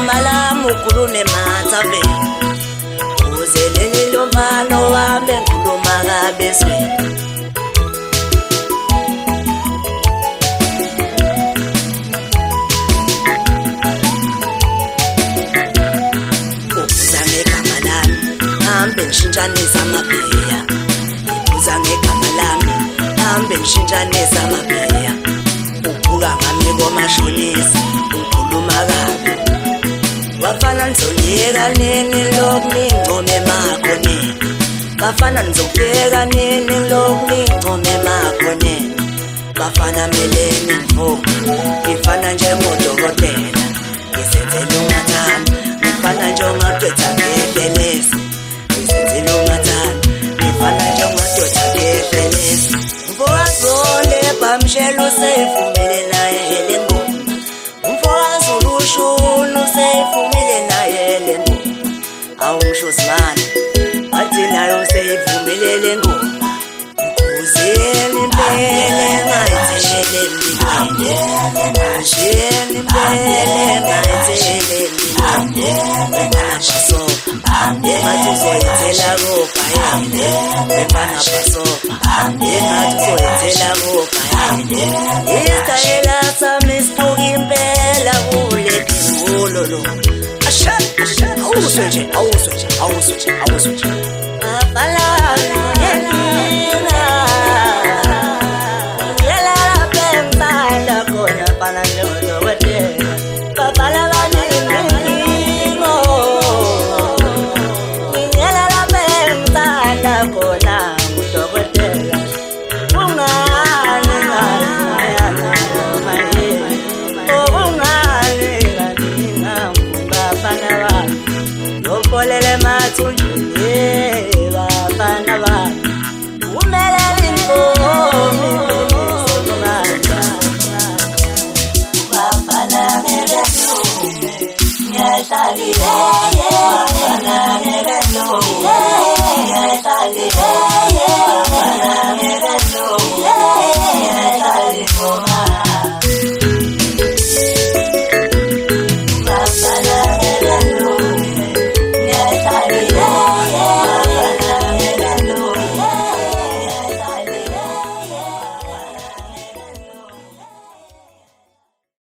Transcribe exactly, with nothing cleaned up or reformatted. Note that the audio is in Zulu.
igama lami ukhulume mathabe uzelele lo mfana wami ngikhuluma kabe ezweni Shinjanisa amabheya uza ngegama lami hambe ngishinjanisa amabheya ubuka ngami komashonisa ukhuluma kabi wafana nizoliyeka nini lokhu ningcome makho nini bafana nizobheka nini lokhu ningcome makho nini bafana meleni mvuka ngifana njengodokotela ngisenzela ungathanda ngifana njengomadwetha ngebelesi Bamshelo usefumile naye le ngoma umfokazi ushulu usefumile naye le ngoma awumshozimana athi nayo usefumile le ngoma ukuzeni impela ngayithele ngiyende asheni impela ngayithele ngiyende baso ngathi uzoyithela ngobhayende befana baso ngathi uzoyithela ngobhayende isitayela sami sibuka impela kule khulolo asha asha awuzwe nje awuzwe nje awuzwe nje awuzwe nje afala